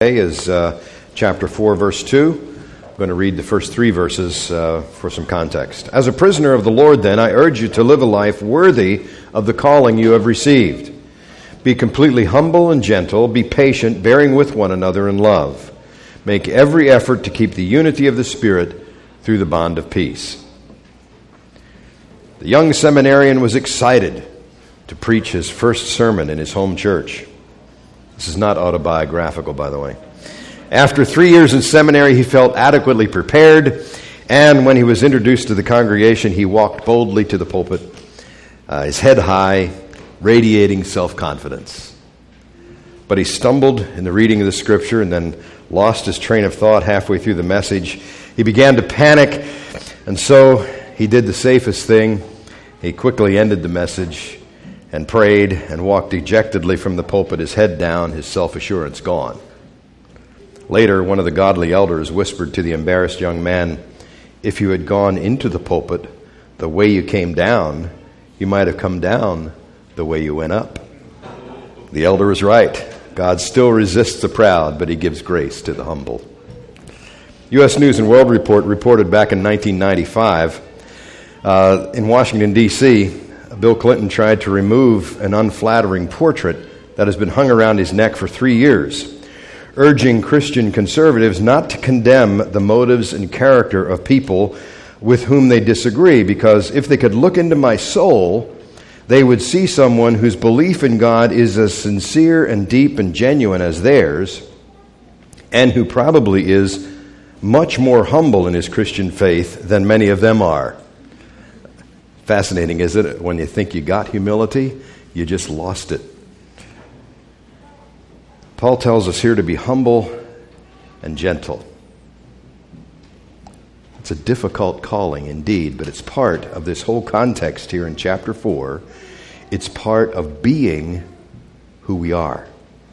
Today is chapter 4, verse 2. I'm going to read the first three verses for some context. As a prisoner of the Lord, then, I urge you to live a life worthy of the calling you have received. Be completely humble and gentle. Be patient, bearing with one another in love. Make every effort to keep the unity of the Spirit through the bond of peace. The young seminarian was excited to preach his first sermon in his home church. This is not autobiographical, by the way. After 3 years in seminary, he felt adequately prepared, and when he was introduced to the congregation, he walked boldly to the pulpit, his head high, radiating self-confidence. But he stumbled in the reading of the Scripture and then lost his train of thought halfway through the message. He began to panic, and so he did the safest thing. He quickly ended the message and prayed and walked dejectedly from the pulpit, his head down, his self-assurance gone. Later, one of the godly elders whispered to the embarrassed young man, "If you had gone into the pulpit the way you came down, you might have come down the way you went up." The elder was right. God still resists the proud, but he gives grace to the humble. U.S. News and World Report reported back in 1995 in Washington, D.C., Bill Clinton tried to remove an unflattering portrait that has been hung around his neck for 3 years, urging Christian conservatives not to condemn the motives and character of people with whom they disagree, because if they could look into my soul, they would see someone whose belief in God is as sincere and deep and genuine as theirs, and who probably is much more humble in his Christian faith than many of them are. Fascinating, isn't it? When you think you got humility, you just lost it. Paul tells us here to be humble and gentle. It's a difficult calling indeed, but it's part of this whole context here in chapter 4. It's part of being who we are.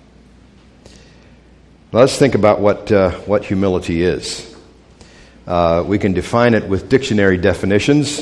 Now let's think about what humility is. We can define it with dictionary definitions.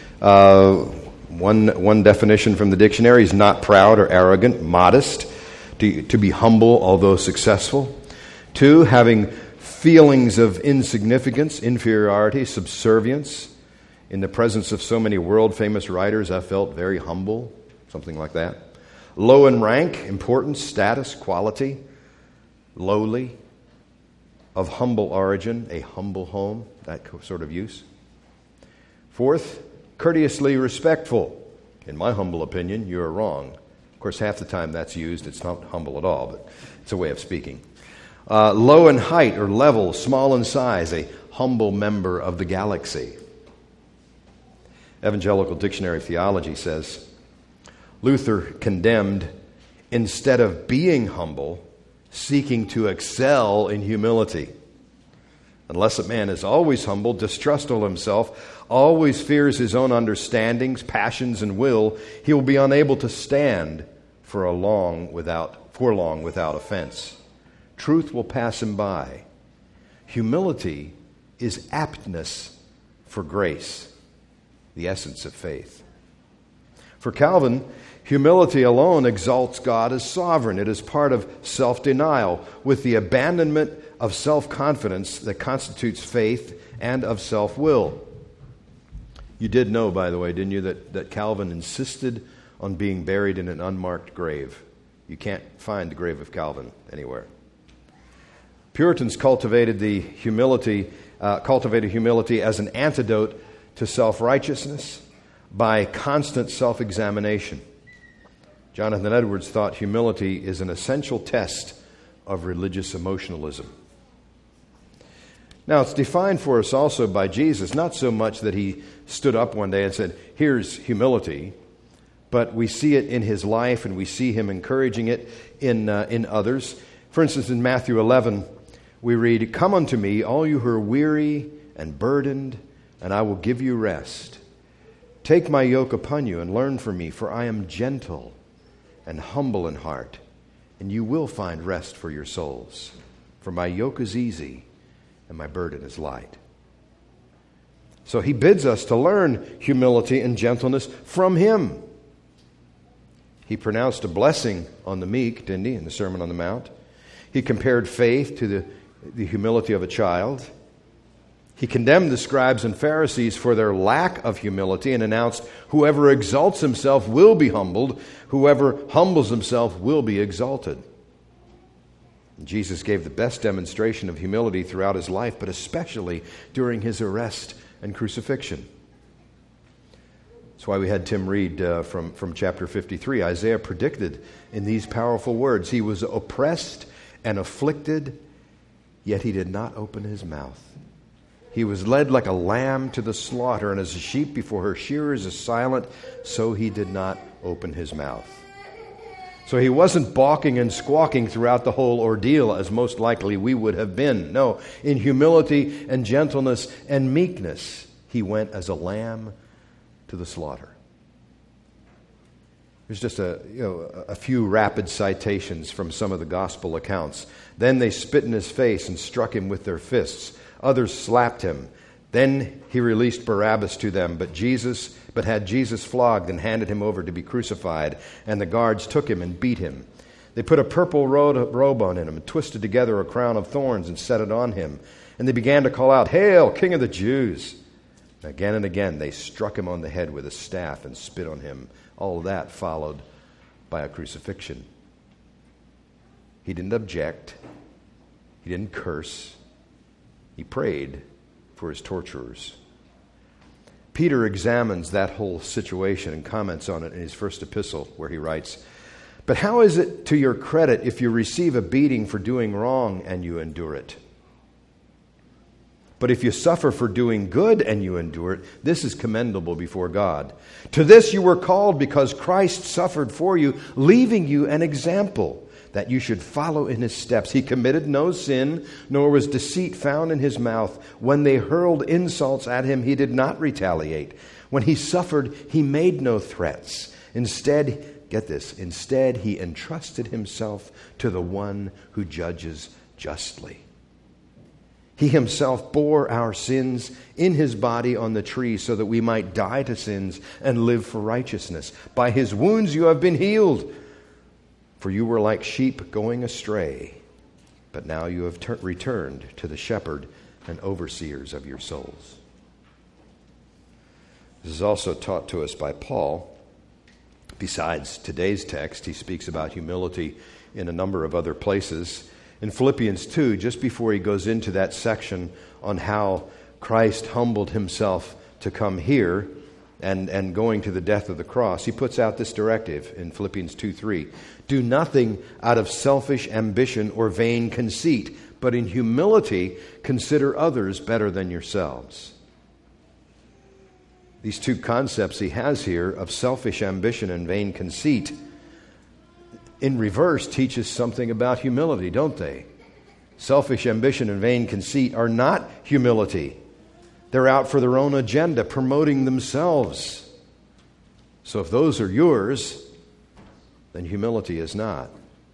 One definition from the dictionary is not proud or arrogant, modest, to be humble although successful. 2, having feelings of insignificance, inferiority, subservience. In the presence of so many world-famous writers, I felt very humble, something like that. Low in rank, importance, status, quality. Lowly, of humble origin, a humble home, that sort of use. 4th, courteously respectful. In my humble opinion, you're wrong. Of course, half the time that's used, it's not humble at all, but it's a way of speaking. Low in height or level, small in size, a humble member of the galaxy. Evangelical Dictionary of Theology says, Luther condemned, instead of being humble, seeking to excel in humility. Unless a man is always humble, distrustful of himself, always fears his own understandings, passions, and will, he will be unable to stand for long without offense. Truth will pass him by. Humility is aptness for grace, the essence of faith. For Calvin, humility alone exalts God as sovereign. It is part of self-denial, with the abandonment of self-confidence that constitutes faith and of self-will. You did know, by the way, didn't you, that Calvin insisted on being buried in an unmarked grave. You can't find the grave of Calvin anywhere. Puritans cultivated humility as an antidote to self-righteousness by constant self-examination. Jonathan Edwards thought humility is an essential test of religious emotionalism. Now, it's defined for us also by Jesus, not so much that he stood up one day and said, "Here's humility," but we see it in his life and we see him encouraging it in others. For instance, in Matthew 11, we read, "Come unto me, all you who are weary and burdened, and I will give you rest. Take my yoke upon you and learn from me, for I am gentle and humble in heart, and you will find rest for your souls. For my yoke is easy and my burden is light." So he bids us to learn humility and gentleness from him. He pronounced a blessing on the meek, didn't he, in the Sermon on the Mount? He compared faith to the humility of a child. He condemned the scribes and Pharisees for their lack of humility and announced, whoever exalts himself will be humbled, whoever humbles himself will be exalted. Jesus gave the best demonstration of humility throughout his life, but especially during his arrest and crucifixion. That's why we had Tim read from chapter 53. Isaiah predicted in these powerful words, he was oppressed and afflicted, yet he did not open his mouth. He was led like a lamb to the slaughter, and as a sheep before her shearers is silent, so he did not open his mouth. So he wasn't balking and squawking throughout the whole ordeal, as most likely we would have been. No, in humility and gentleness and meekness, he went as a lamb to the slaughter. There's just a few rapid citations from some of the gospel accounts. Then they spit in his face and struck him with their fists. Others slapped him. Then he released Barabbas to them, but had Jesus flogged and handed him over to be crucified, and the guards took him and beat him. They put a purple robe on him and twisted together a crown of thorns and set it on him. And they began to call out, "Hail, King of the Jews!" Again and again they struck him on the head with a staff and spit on him. All of that followed by a crucifixion. He didn't object. He didn't curse. He prayed for his torturers. Peter examines that whole situation and comments on it in his first epistle, where he writes, "But how is it to your credit if you receive a beating for doing wrong and you endure it? But if you suffer for doing good and you endure it, this is commendable before God. To this you were called because Christ suffered for you, leaving you an example that you should follow in his steps. He committed no sin, nor was deceit found in his mouth. When they hurled insults at him, he did not retaliate. When he suffered, he made no threats. Instead, get this, instead he entrusted himself to the one who judges justly. He himself bore our sins in his body on the tree so that we might die to sins and live for righteousness. By his wounds you have been healed. For you were like sheep going astray, but now you have returned to the shepherd and overseers of your souls." This is also taught to us by Paul. Besides today's text, he speaks about humility in a number of other places. In Philippians 2, just before he goes into that section on how Christ humbled himself to come here and going to the death of the cross, he puts out this directive in Philippians 2:3. "Do nothing out of selfish ambition or vain conceit, but in humility consider others better than yourselves." These two concepts he has here of selfish ambition and vain conceit, in reverse, teach us something about humility, don't they? Selfish ambition and vain conceit are not humility. They're out for their own agenda, promoting themselves. So if those are yours, then humility is not.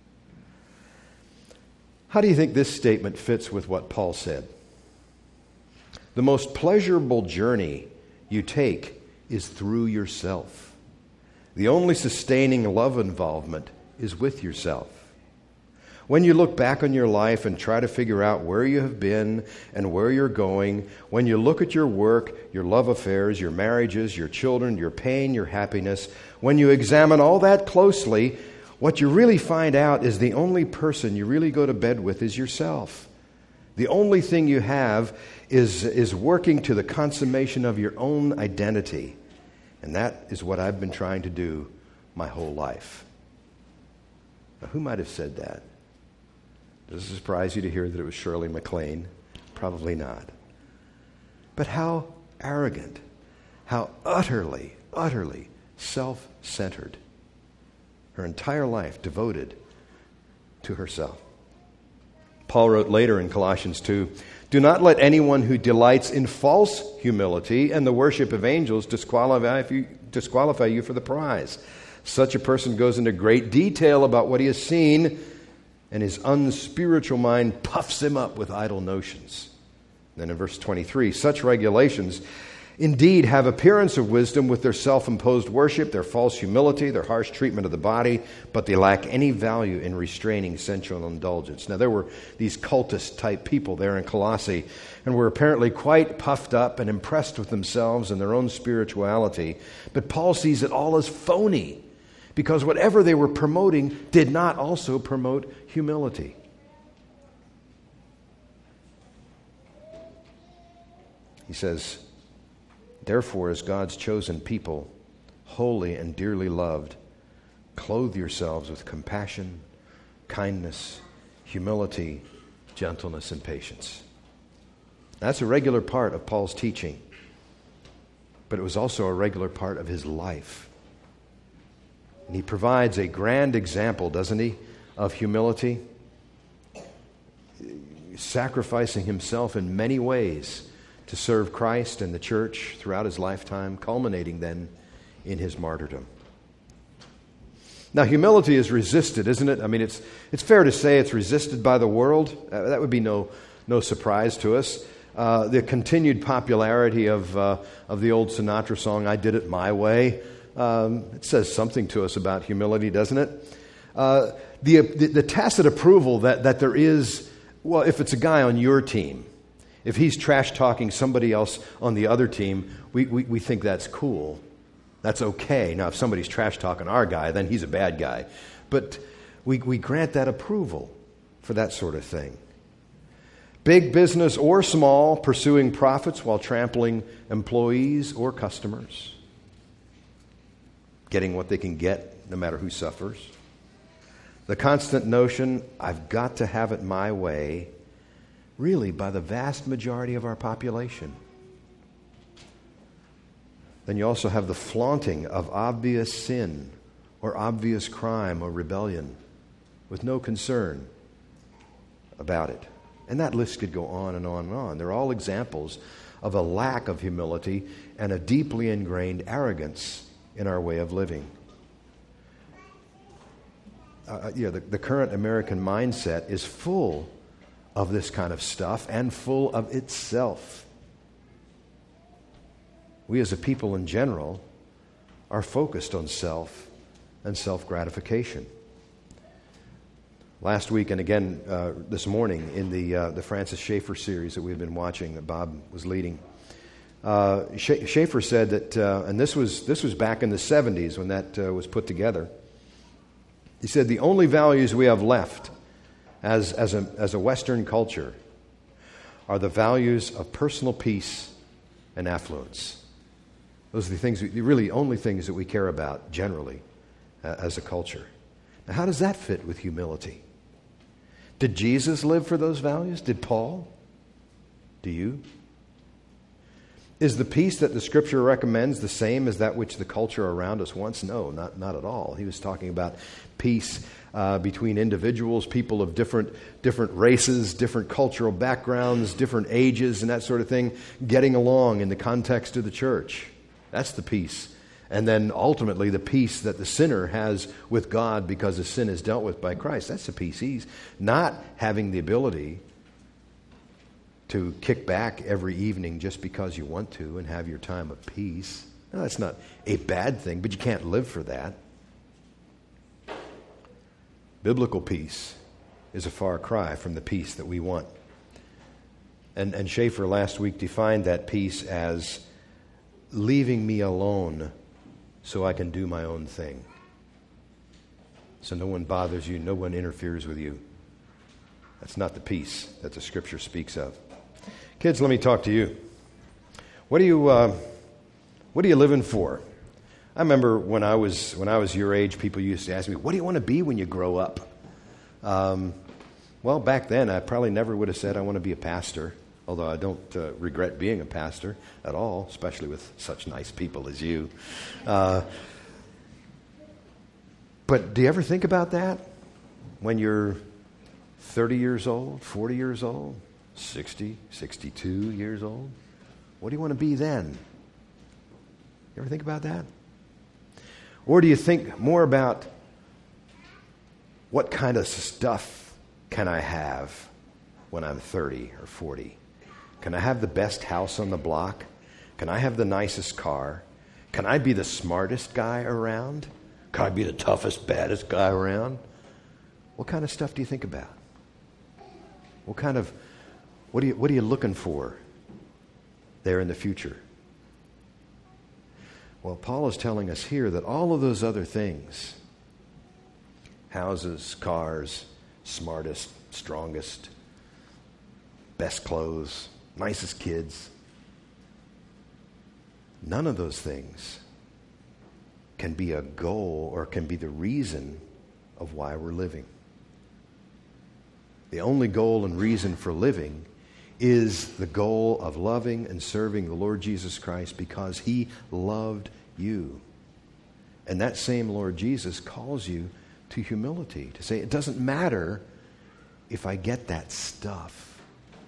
How do you think this statement fits with what Paul said? The most pleasurable journey you take is through yourself. The only sustaining love involvement is with yourself. When you look back on your life and try to figure out where you have been and where you're going, when you look at your work, your love affairs, your marriages, your children, your pain, your happiness, when you examine all that closely, what you really find out is the only person you really go to bed with is yourself. The only thing you have is working to the consummation of your own identity. And that is what I've been trying to do my whole life. Now, who might have said that? Does it surprise you to hear that it was Shirley MacLaine? Probably not. But how arrogant, how utterly self-centered. Her entire life devoted to herself. Paul wrote later in Colossians 2, "Do not let anyone who delights in false humility and the worship of angels disqualify you for the prize. Such a person goes into great detail about what he has seen, and his unspiritual mind puffs him up with idle notions." Then in verse 23, "Such regulations indeed have appearance of wisdom with their self-imposed worship, their false humility, their harsh treatment of the body, but they lack any value in restraining sensual indulgence. Now, there were these cultist-type people there in Colossae, and were apparently quite puffed up and impressed with themselves and their own spirituality. But Paul sees it all as phony, because whatever they were promoting did not also promote humility. He says, therefore, as God's chosen people, holy and dearly loved, clothe yourselves with compassion, kindness, humility, gentleness, and patience. That's a regular part of Paul's teaching, but it was also a regular part of his life. And he provides a grand example, doesn't he, of humility, sacrificing himself in many ways to serve Christ and the church throughout his lifetime, culminating then in his martyrdom. Now, humility is resisted, isn't it? I mean, it's fair to say it's resisted by the world. That would be no surprise to us. The continued popularity of the old Sinatra song, "I Did It My Way," it says something to us about humility, doesn't it? The tacit approval that there is, well, if it's a guy on your team, if he's trash-talking somebody else on the other team, we think that's cool. That's okay. Now, if somebody's trash-talking our guy, then he's a bad guy. But we grant that approval for that sort of thing. Big business or small, pursuing profits while trampling employees or customers. Getting what they can get, no matter who suffers. The constant notion, I've got to have it my way, really by the vast majority of our population. Then you also have the flaunting of obvious sin or obvious crime or rebellion with no concern about it. And that list could go on and on and on. They're all examples of a lack of humility and a deeply ingrained arrogance in our way of living. The current American mindset is full of this kind of stuff and full of itself. We as a people in general are focused on self and self-gratification. Last week and again this morning in the Francis Schaeffer series that we've been watching that Bob was leading, Schaeffer said that, and this was back in the 70s when that was put together, he said the only values we have left as a Western culture are the values of personal peace and affluence. Those are the things, really only things that we care about generally as a culture. Now, how does that fit with humility? Did Jesus live for those values? Did Paul? Do you? Is the peace that the Scripture recommends the same as that which the culture around us wants? No, not at all. He was talking about peace between individuals, people of different races, different cultural backgrounds, different ages, and that sort of thing, getting along in the context of the church. That's the peace. And then ultimately the peace that the sinner has with God because his sin is dealt with by Christ. That's the peace. He's not having the ability to kick back every evening just because you want to and have your time of peace. No, that's not a bad thing, but you can't live for that. Biblical peace is a far cry from the peace that we want. And Schaeffer last week defined that peace as leaving me alone so I can do my own thing. So no one bothers you, no one interferes with you. That's not the peace that the Scripture speaks of. Kids, let me talk to you. What are you living for? I remember when I was your age, people used to ask me, "What do you want to be when you grow up?" Well, back then, I probably never would have said I want to be a pastor, although I don't regret being a pastor at all, especially with such nice people as you. But do you ever think about that when you're 30 years old, 40 years old, 60, 62 years old? What do you want to be then? You ever think about that? Or do you think more about what kind of stuff can I have when I'm 30 or 40? Can I have the best house on the block? Can I have the nicest car? Can I be the smartest guy around? Can I be the toughest, baddest guy around? What kind of stuff do you think about? What are you looking for there in the future? Well, Paul is telling us here that all of those other things, houses, cars, smartest, strongest, best clothes, nicest kids, none of those things can be a goal or can be the reason of why we're living. The only goal and reason for living is the goal of loving and serving the Lord Jesus Christ because He loved you. And that same Lord Jesus calls you to humility, to say, it doesn't matter if I get that stuff,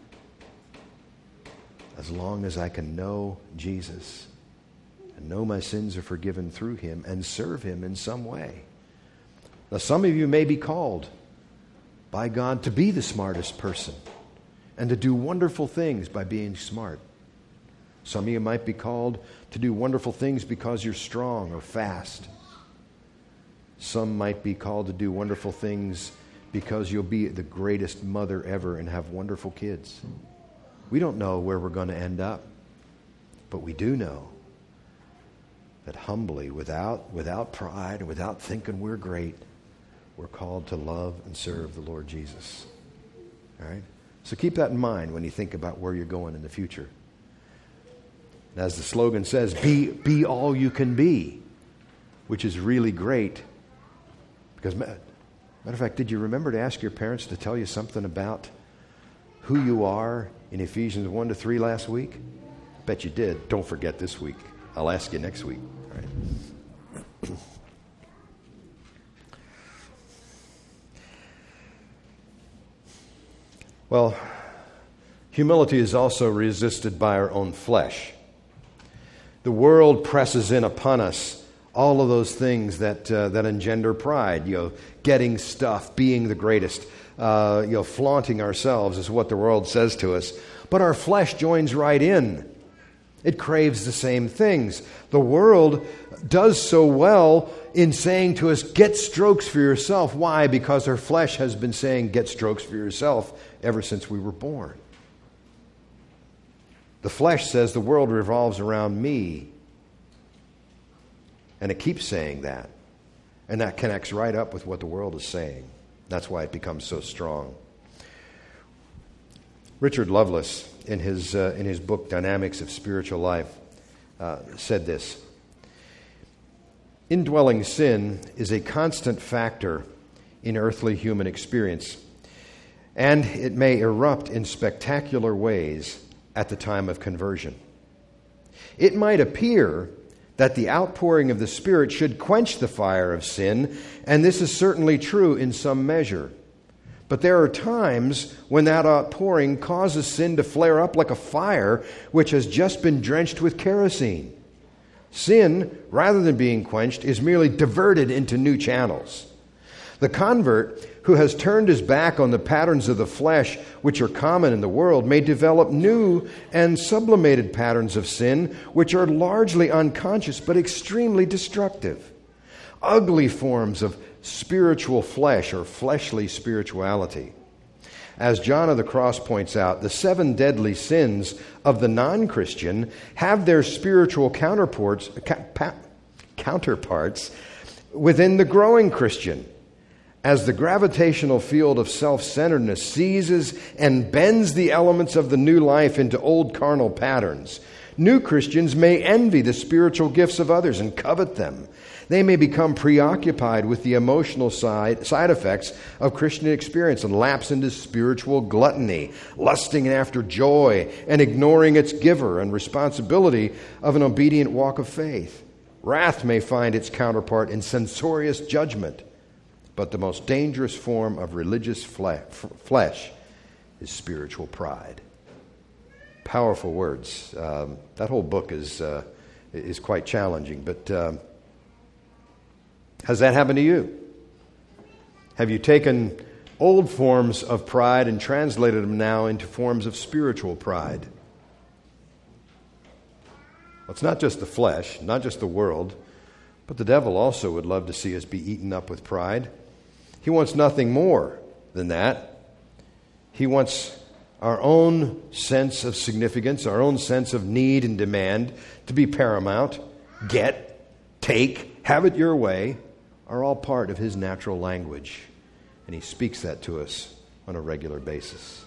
as long as I can know Jesus and know my sins are forgiven through Him and serve Him in some way. Now, some of you may be called by God to be the smartest person and to do wonderful things by being smart. Some of you might be called to do wonderful things because you're strong or fast. Some might be called to do wonderful things because you'll be the greatest mother ever and have wonderful kids. We don't know where we're going to end up, but we do know that humbly, without pride, and without thinking we're great, we're called to love and serve the Lord Jesus. All right? So keep that in mind when you think about where you're going in the future. And as the slogan says, be all you can be, which is really great. Because, matter of fact, did you remember to ask your parents to tell you something about who you are in Ephesians 1-3 last week? Bet you did. Don't forget this week. I'll ask you next week. All right. Well, humility is also resisted by our own flesh. The world presses in upon us all of those things that engender pride. Getting stuff, being the greatest, flaunting ourselves is what the world says to us. But our flesh joins right in. It craves the same things. The world does so well in saying to us, get strokes for yourself. Why? Because our flesh has been saying, get strokes for yourself ever since we were born. The flesh says the world revolves around me. And it keeps saying that. And that connects right up with what the world is saying. That's why it becomes so strong. Richard Lovelace, in his book, Dynamics of Spiritual Life, said this: indwelling sin is a constant factor in earthly human experience, and it may erupt in spectacular ways at the time of conversion. It might appear that the outpouring of the Spirit should quench the fire of sin, and this is certainly true in some measure. But there are times when that outpouring causes sin to flare up like a fire which has just been drenched with kerosene. Sin, rather than being quenched, is merely diverted into new channels. The convert who has turned his back on the patterns of the flesh which are common in the world may develop new and sublimated patterns of sin which are largely unconscious but extremely destructive. Ugly forms of spiritual flesh or fleshly spirituality. As John of the Cross points out, the 7 deadly sins of the non-Christian have their spiritual counterparts within the growing Christian. As the gravitational field of self-centeredness seizes and bends the elements of the new life into old carnal patterns, new Christians may envy the spiritual gifts of others and covet them. They may become preoccupied with the emotional side effects of Christian experience and lapse into spiritual gluttony, lusting after joy and ignoring its giver and responsibility of an obedient walk of faith. Wrath may find its counterpart in censorious judgment. But the most dangerous form of religious flesh is spiritual pride. Powerful words. That whole book is quite challenging. But has that happened to you? Have you taken old forms of pride and translated them now into forms of spiritual pride? Well, it's not just the flesh, not just the world, but the devil also would love to see us be eaten up with pride. He wants nothing more than that. He wants our own sense of significance, our own sense of need and demand to be paramount. Get, take, have it your way are all part of his natural language. And he speaks that to us on a regular basis.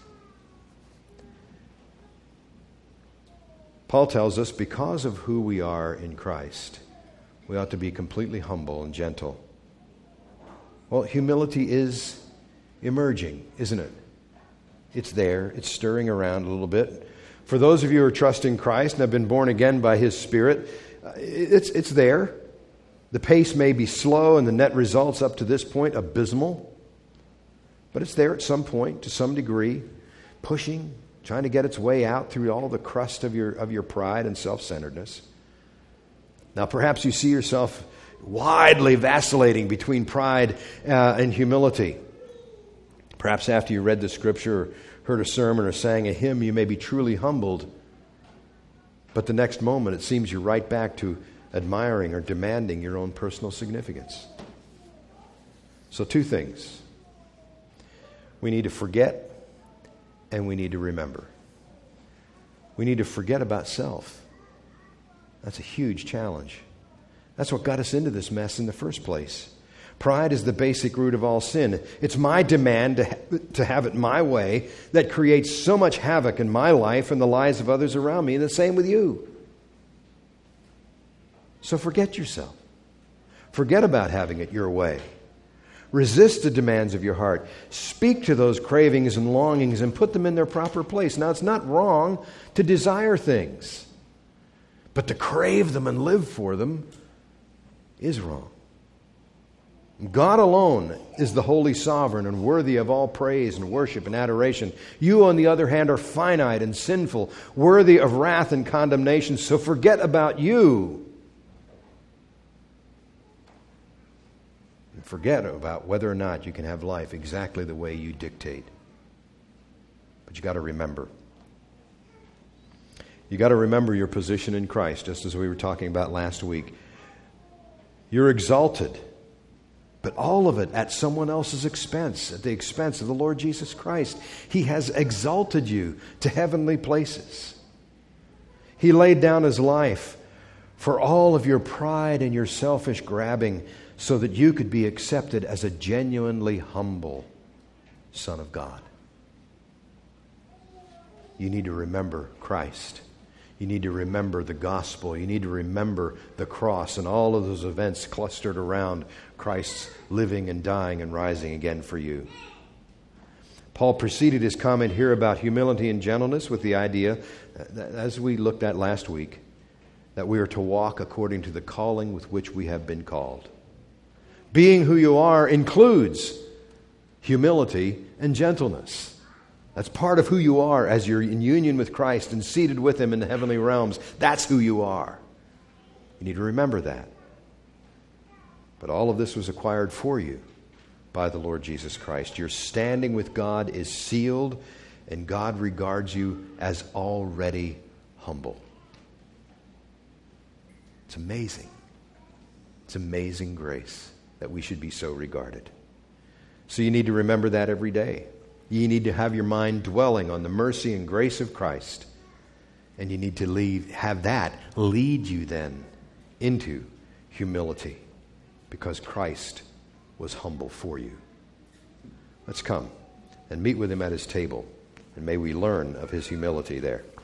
Paul tells us because of who we are in Christ, we ought to be completely humble and gentle. Well, humility is emerging, isn't it? It's there. It's stirring around a little bit. For those of you who are trusting Christ and have been born again by His Spirit, it's there. The pace may be slow and the net results up to this point abysmal. But it's there at some point, to some degree, pushing, trying to get its way out through all the crust of your pride and self-centeredness. Now, perhaps you see yourself widely vacillating between pride and humility. Perhaps after you read the Scripture, or heard a sermon, or sang a hymn, you may be truly humbled. But the next moment, it seems you're right back to admiring or demanding your own personal significance. So 2 things. We need to forget and we need to remember. We need to forget about self. That's a huge challenge. That's what got us into this mess in the first place. Pride is the basic root of all sin. It's my demand to have it my way that creates so much havoc in my life and the lives of others around me, and the same with you. So forget yourself. Forget about having it your way. Resist the demands of your heart. Speak to those cravings and longings and put them in their proper place. Now, it's not wrong to desire things, but to crave them and live for them is wrong. God alone is the holy sovereign and worthy of all praise and worship and adoration. You, on the other hand, are finite and sinful, worthy of wrath and condemnation. So forget about you. And forget about whether or not you can have life exactly the way you dictate. But you got to remember. You got to remember your position in Christ, just as we were talking about last week. You're exalted. But all of it at someone else's expense, at the expense of the Lord Jesus Christ. He has exalted you to heavenly places. He laid down His life for all of your pride and your selfish grabbing so that you could be accepted as a genuinely humble Son of God. You need to remember Christ. You need to remember the gospel. You need to remember the cross and all of those events clustered around Christ's living and dying and rising again for you. Paul preceded his comment here about humility and gentleness with the idea, as we looked at last week, that we are to walk according to the calling with which we have been called. Being who you are includes humility and gentleness. That's part of who you are as you're in union with Christ and seated with Him in the heavenly realms. That's who you are. You need to remember that. But all of this was acquired for you by the Lord Jesus Christ. Your standing with God is sealed, and God regards you as already humble. It's amazing. It's amazing grace that we should be so regarded. So you need to remember that every day. You need to have your mind dwelling on the mercy and grace of Christ. And you need to have that lead you then into humility, because Christ was humble for you. Let's come and meet with Him at His table, and may we learn of His humility there.